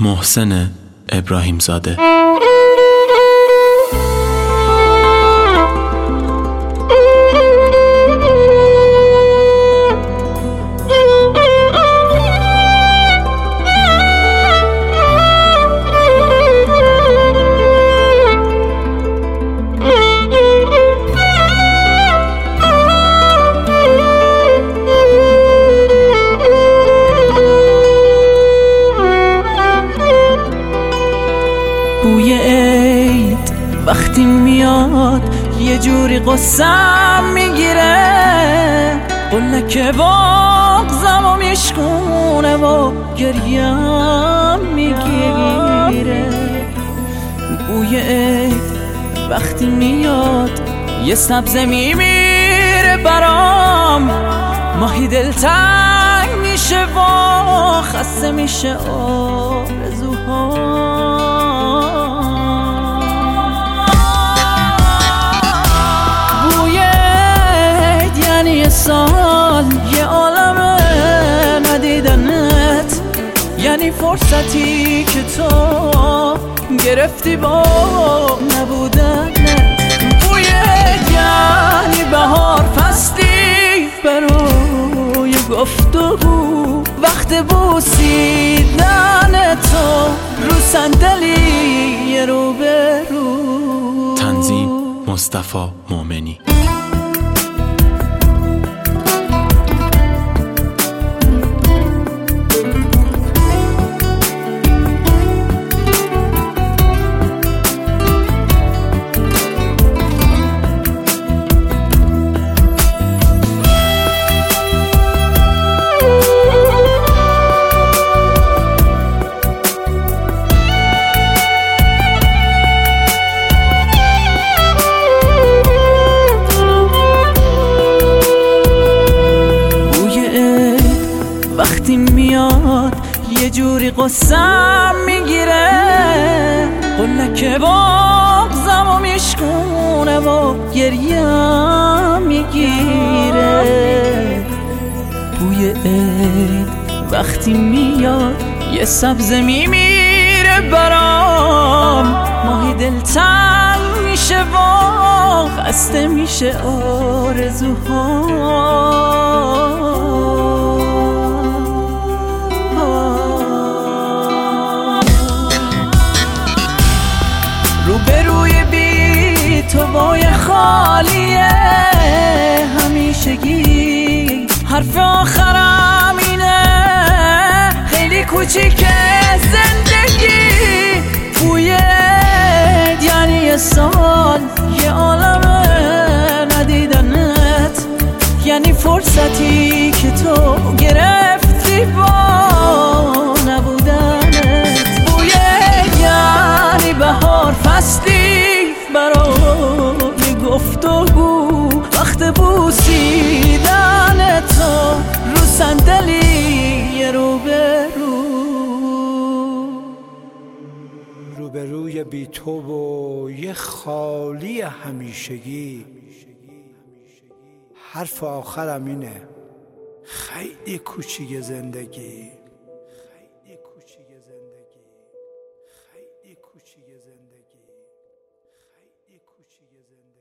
محسن ابراهیم زاده. بوی عید وقتی میاد یه جوری قصم میگیره، قلک بغزم و میشکونه و گریم میگیره. بوی عید وقتی میاد یه سبزه میمیره برام، ماهی دلتنگ میشه و خسته میشه آرزوها. سال یه عالمه ندیدنت، یعنی فرصتی که تو گرفتی با نبودنت. بوی یعنی بهار فصلی برای گفتگو، وقت بوسیدن تو رو صندلی روبرو. تنظیم مصطفی مومنی. وقتی میاد یه جوری قصم میگیره، قلک بغزم و میشکونه و گریم میگیره. بوی عید وقتی میاد یه سبزه میمیره برام، ماهی دلتنگ میشه و خسته میشه آرزوها. روبروی بی تو بای خالیه همیشگی، حرف آخرم اینه خیلی کوچیکه زندگی. بوی یعنی یه سال یه عالمه ندیدنت، یعنی فرصتی که تو گرفتی با نبودنت. بوی یعنی بهار فصلی برای گفتگو، وقت بوسیدن تو رو صندلی روبرو. روبروی بی تو و یه خالی همیشگی، حرف آخرم اینه خیلی کوچیک زندگی. خیلی کوچیک زندگی.